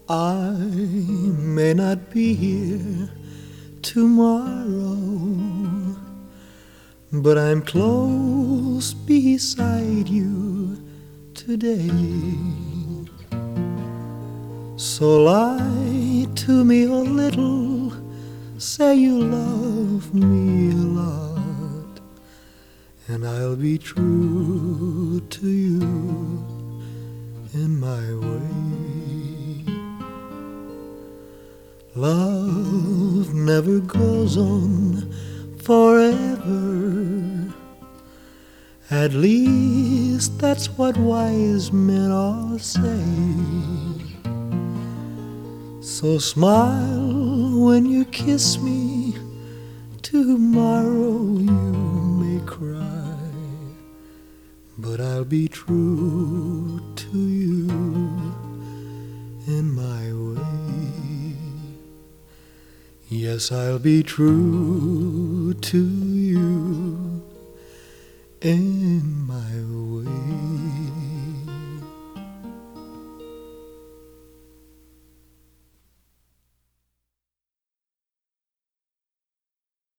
I may not be here tomorrow, but I'm close beside you today. So lie to me a little, say you love me a lot, and I'll be true to you in my way. Love never goes on forever, at least that's what wise men all say. So smile when you kiss me, tomorrow you may cry, but I'll be true to you in my way. Yes, I'll be true to you in